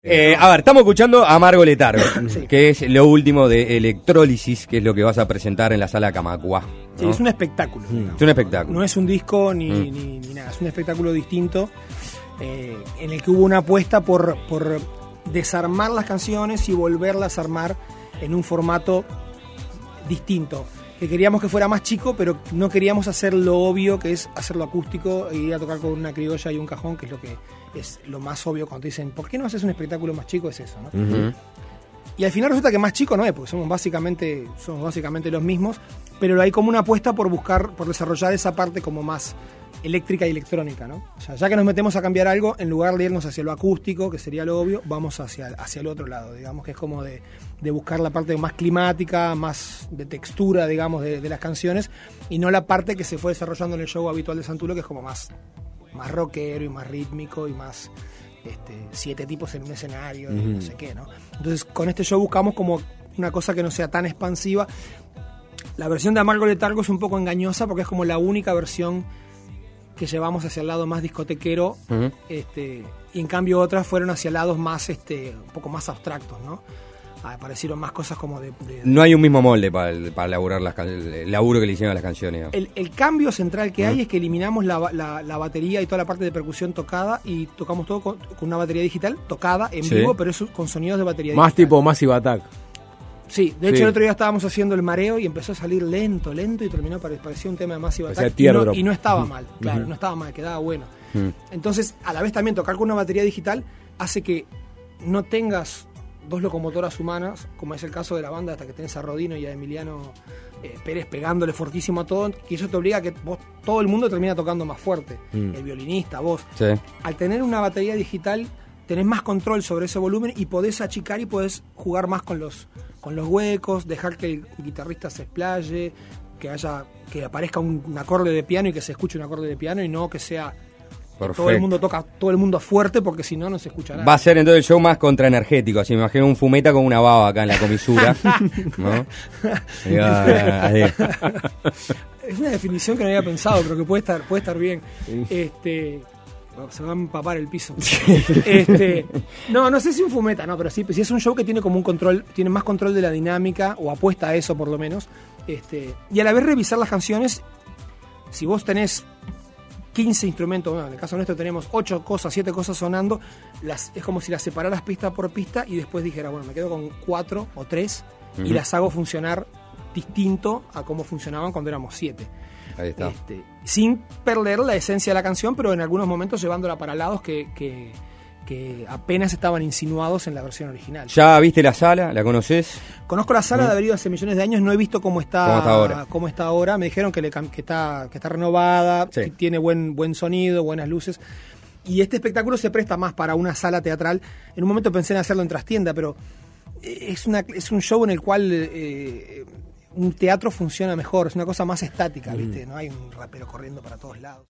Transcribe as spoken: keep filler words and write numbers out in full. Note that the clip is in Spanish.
Eh, a ver, estamos escuchando a Amargo Letargo, sí. que es lo último de Electrólisis, que es lo que vas a presentar en la sala Camacuá, ¿no? Sí, es un espectáculo. Mm. Es un espectáculo. No es un disco ni, Mm. ni, ni nada, es un espectáculo distinto eh, en el que hubo una apuesta por, por desarmar las canciones y volverlas a armar en un formato distinto. Que queríamos que fuera más chico, pero no queríamos hacer lo obvio, que es hacerlo acústico e ir a tocar con una criolla y un cajón, que es lo que es lo más obvio cuando te dicen, ¿por qué no haces un espectáculo más chico? Es eso, ¿no? Uh-huh. Y al final resulta que más chico no es, porque somos básicamente, somos básicamente los mismos, pero hay como una apuesta por buscar, por desarrollar esa parte como más eléctrica y electrónica, ¿no? O sea, ya que nos metemos a cambiar algo, en lugar de irnos hacia lo acústico, que sería lo obvio, vamos hacia, hacia el otro lado, digamos, que es como de, de buscar la parte más climática, más de textura, digamos, de, de las canciones, y no la parte que se fue desarrollando en el show habitual de Santulo, que es como más, más rockero y más rítmico y más este, siete tipos en un escenario, uh-huh. y no sé qué, ¿no? Entonces, con este show buscamos como una cosa que no sea tan expansiva. La versión de Amargo Letargo es un poco engañosa porque es como la única versión que llevamos hacia el lado más discotequero, uh-huh. este, y en cambio otras fueron hacia lados más, este, un poco más abstractos, ¿no? Aparecieron más cosas como de... de no hay un mismo molde para, para elaborar las, el laburo que le hicieron a las canciones. El, el cambio central que uh-huh. hay es que eliminamos la, la, la batería y toda la parte de percusión tocada y tocamos todo con, con una batería digital tocada en sí. vivo, pero eso con sonidos de batería más digital. Tipo Massive Attack. Sí, de hecho sí. el otro día estábamos haciendo el mareo y empezó a salir lento, lento y terminó, parecía un tema de Massive Attack y no, y no estaba mal, claro, uh-huh. no estaba mal, quedaba bueno. Uh-huh. Entonces, a la vez también tocar con una batería digital hace que no tengas dos locomotoras humanas, como es el caso de la banda, hasta que tenés a Rodino y a Emiliano eh, Pérez pegándole fortísimo a todo, que eso te obliga a que vos, todo el mundo termina tocando más fuerte, uh-huh. el violinista, vos. Sí. Al tener una batería digital tenés más control sobre ese volumen y podés achicar y podés jugar más con los con los huecos, dejar que el guitarrista se explaye, que haya que aparezca un, un acorde de piano y que se escuche un acorde de piano y no que sea que todo el mundo toca todo el mundo fuerte porque si no no se escucha nada. Va a ser entonces el show más contraenergético, así me imagino un fumeta con una baba acá en la comisura, ¿no? Es una definición que no había pensado, pero que puede estar puede estar bien. Este se va a empapar el piso. este, no, no sé si un fumeta, no, pero sí, si es un show que tiene como un control, tiene más control de la dinámica, o apuesta a eso por lo menos, este, y a la vez revisar las canciones. Si vos tenés quince instrumentos, bueno, en el caso nuestro tenemos ocho cosas, siete cosas sonando, las, es como si las separaras pista por pista y después dijera, bueno, me quedo con cuatro o tres uh-huh. y las hago funcionar distinto a cómo funcionaban cuando éramos siete. Ahí está. Este, sin perder la esencia de la canción, pero en algunos momentos llevándola para lados que, que, que apenas estaban insinuados en la versión original. ¿Ya viste la sala? ¿La conoces? Conozco la sala, ¿Mm? de haber ido hace millones de años, no he visto cómo está, ¿Cómo está ahora? Cómo está ahora. Me dijeron que, le, que, está, que está renovada, sí. que tiene buen, buen sonido, buenas luces. Y este espectáculo se presta más para una sala teatral. En un momento pensé en hacerlo en trastienda, pero es, una, es un show en el cual... Eh, un teatro funciona mejor, es una cosa más estática, ¿viste? No hay un rapero corriendo para todos lados.